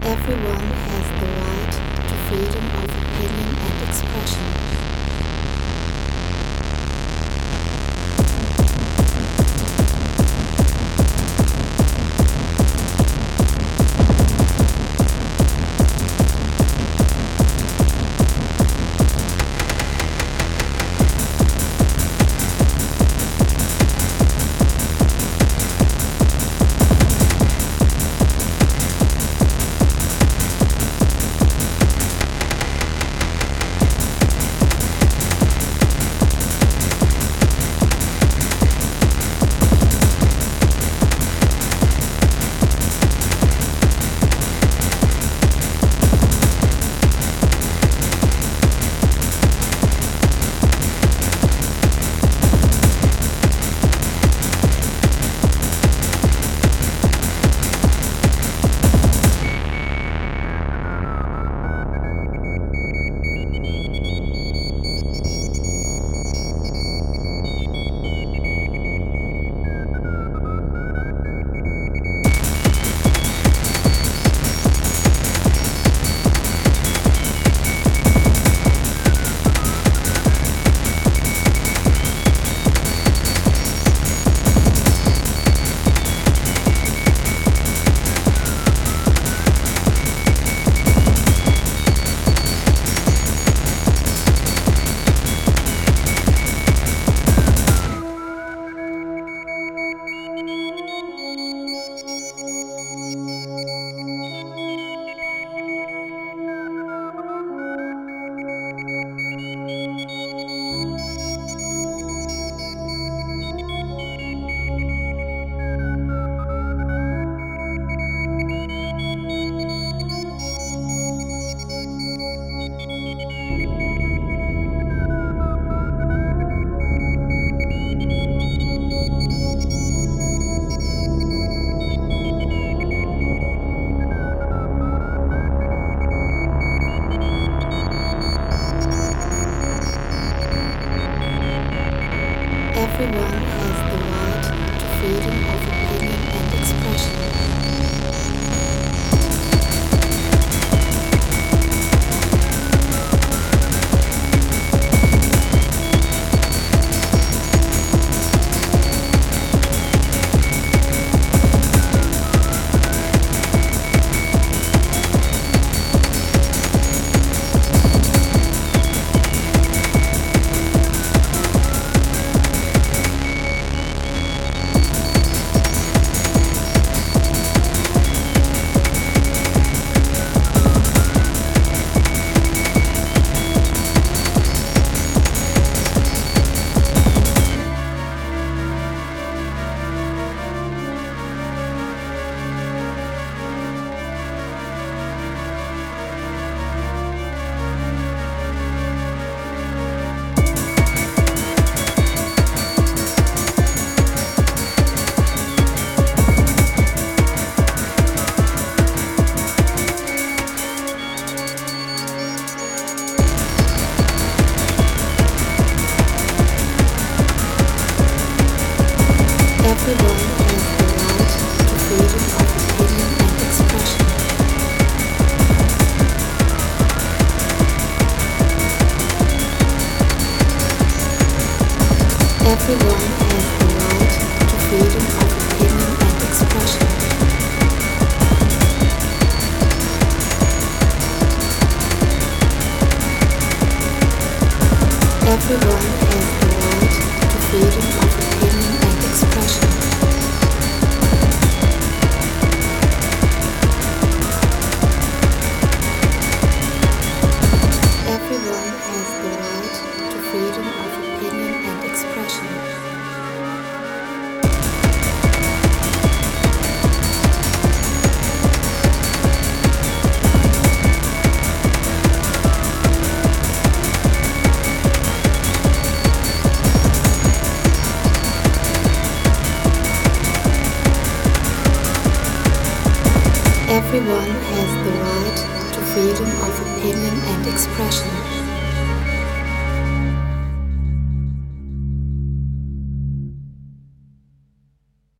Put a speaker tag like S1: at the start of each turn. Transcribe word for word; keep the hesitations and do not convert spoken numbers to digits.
S1: Everyone has the right to freedom of opinion and expression. Everyone has the right to freedom of opinion and expression. Everyone has the right to freedom of opinion and expression. Everyone has the right to freedom of opinion and expression. Everyone has the right to freedom of opinion and expression. Everyone has the right to freedom of opinion and expression.